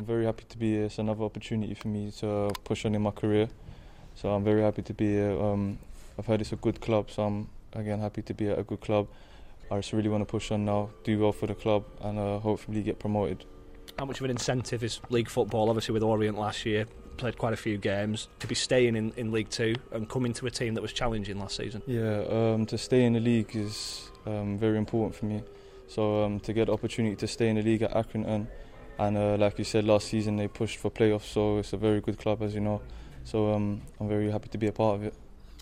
I'm very happy to be here. It's another opportunity for me to push on in my career. So I'm very happy to be here. I've heard it's a good club, so I'm again happy to be at a good club. I just really want to push on now, do well for the club, and hopefully get promoted. How much of an incentive is league football? Obviously with Orient last year, played quite a few games, to be staying in League Two and coming to a team that was challenging last season? Yeah, to stay in the league is very important for me. So to get the opportunity to stay in the league at Accrington, and like you said, last season they pushed for playoffs, so it's a very good club, as you know. So I'm very happy to be a part of it.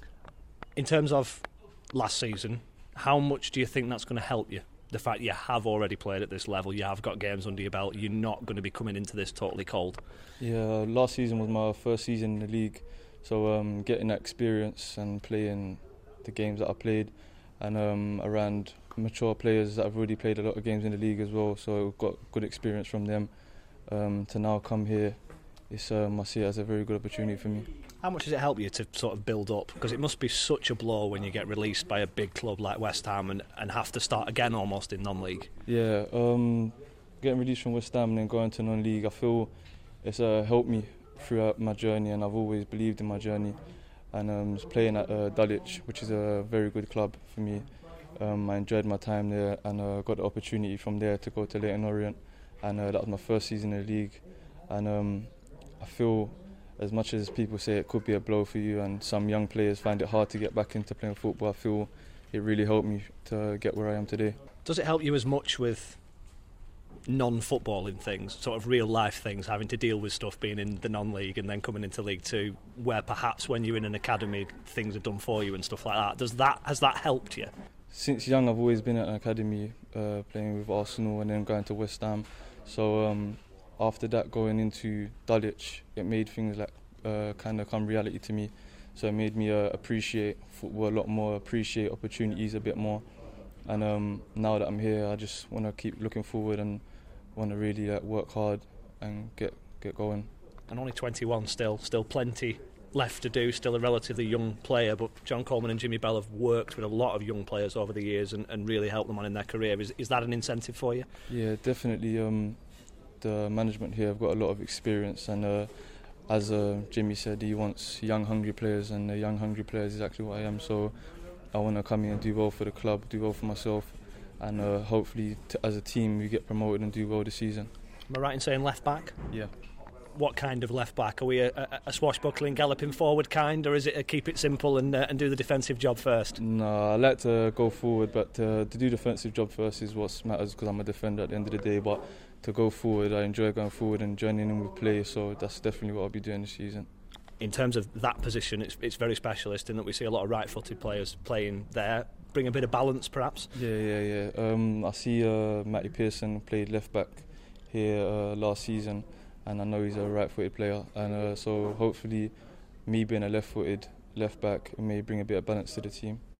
In terms of last season, how much do you think that's going to help you? The fact you have already played at this level, you have got games under your belt, you're not going to be coming into this totally cold. Yeah, last season was my first season in the league, so getting that experience and playing the games that I played, and around mature players that have already played a lot of games in the league as well, so I've got good experience from them. To now come here, I see it as a very good opportunity for me. How much does it help you to sort of build up? Because it must be such a blow when you get released by a big club like West Ham and have to start again almost in non-league. Yeah, getting released from West Ham and then going to non-league, I feel it's helped me throughout my journey, and I've always believed in my journey. And playing at Dulwich, which is a very good club for me, I enjoyed my time there, and got the opportunity from there to go to Leyton Orient, and that was my first season in the league. And I feel, as much as people say it could be a blow for you and some young players find it hard to get back into playing football, I feel it really helped me to get where I am today. Does it help you as much with non-footballing things, sort of real life things, having to deal with stuff being in the non-league and then coming into League Two, where perhaps when you're in an academy things are done for you and stuff like that? Has that helped you? Since young I've always been at an academy, playing with Arsenal and then going to West Ham. So after that, going into Dulwich, it made things like kind of come reality to me. So it made me appreciate football a lot more, appreciate opportunities a bit more. And now that I'm here, I just want to keep looking forward and want to really work hard and get going. And only 21 still plenty left to do, still a relatively young player, but John Coleman and Jimmy Bell have worked with a lot of young players over the years and really helped them on in their career. Is that an incentive for you? Yeah, definitely. The management here have got a lot of experience, and as Jimmy said, he wants young hungry players, and the young hungry players is exactly what I am. So I want to come here and do well for the club, do well for myself, and hopefully as a team we get promoted and do well this season. Am I right in saying left back? Yeah. What kind of left back? Are we a swashbuckling, galloping forward kind, or is it a keep it simple and do the defensive job first? No, I like to go forward, but to do the defensive job first is what matters, because I'm a defender at the end of the day. But to go forward, I enjoy going forward and joining in with play, so that's definitely what I'll be doing this season. In terms of that position, it's very specialist in that we see a lot of right-footed players playing there. Bring a bit of balance, perhaps. Yeah. I see Matty Pearson played left back here last season, and I know he's a right-footed player, and so hopefully me being a left-footed left back may bring a bit of balance to the team.